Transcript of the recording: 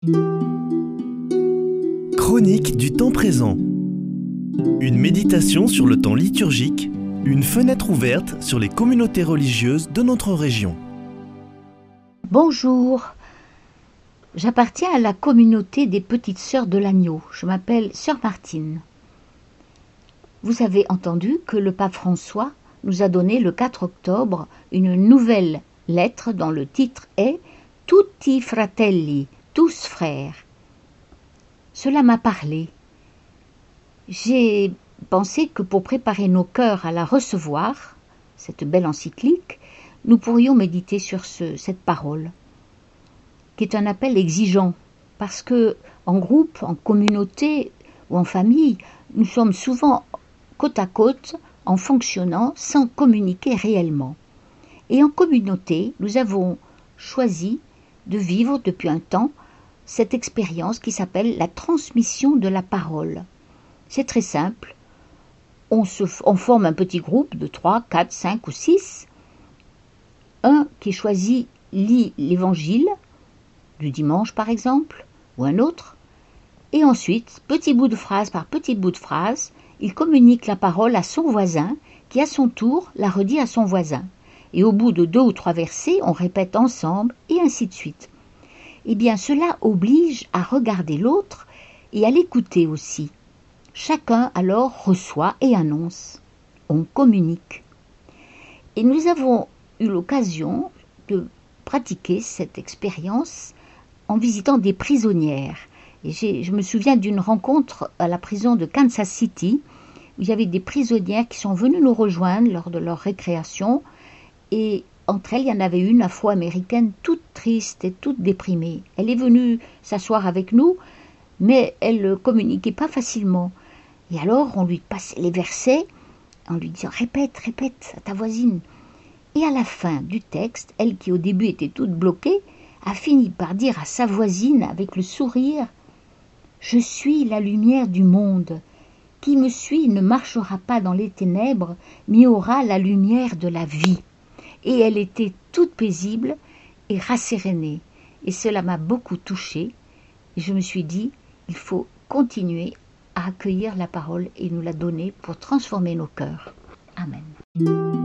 Chronique du temps présent. Une méditation sur le temps liturgique, une fenêtre ouverte sur les communautés religieuses de notre région. Bonjour, j'appartiens à la communauté des Petites Sœurs de l'Agneau. Je m'appelle Sœur Martine. Vous avez entendu que le pape François nous a donné le 4 octobre une nouvelle lettre dont le titre est « Tutti fratelli », tous frères. Cela m'a parlé. J'ai pensé que pour préparer nos cœurs à la recevoir, cette belle encyclique, nous pourrions méditer sur cette parole, qui est un appel exigeant, parce que en groupe, en communauté ou en famille, nous sommes souvent côte à côte en fonctionnant sans communiquer réellement. Et en communauté, nous avons choisi de vivre depuis un temps cette expérience qui s'appelle la transmission de la parole. C'est très simple. On forme un petit groupe de 3, 4, 5 ou 6. Un qui choisit lit l'évangile du dimanche par exemple, ou un autre, et ensuite, petit bout de phrase par petit bout de phrase, il communique la parole à son voisin, qui à son tour la redit à son voisin. Et au bout de 2 ou 3 versets, on répète ensemble, et ainsi de suite. Eh bien, cela oblige à regarder l'autre et à l'écouter aussi. Chacun alors reçoit et annonce. On communique. Et nous avons eu l'occasion de pratiquer cette expérience en visitant des prisonnières. Et je me souviens d'une rencontre à la prison de Kansas City, où il y avait des prisonnières qui sont venues nous rejoindre lors de leur récréation, et entre elles, il y en avait une afro-américaine toute triste et toute déprimée. Elle est venue s'asseoir avec nous, mais elle ne communiquait pas facilement. Et alors, on lui passait les versets, on lui disait « répète, répète à ta voisine ». Et à la fin du texte, elle qui au début était toute bloquée, a fini par dire à sa voisine avec le sourire « Je suis la lumière du monde. Qui me suit ne marchera pas dans les ténèbres, mais aura la lumière de la vie. » Et elle était toute paisible et rassérénée. Et cela m'a beaucoup touchée. Et je me suis dit, il faut continuer à accueillir la parole et nous la donner pour transformer nos cœurs. Amen.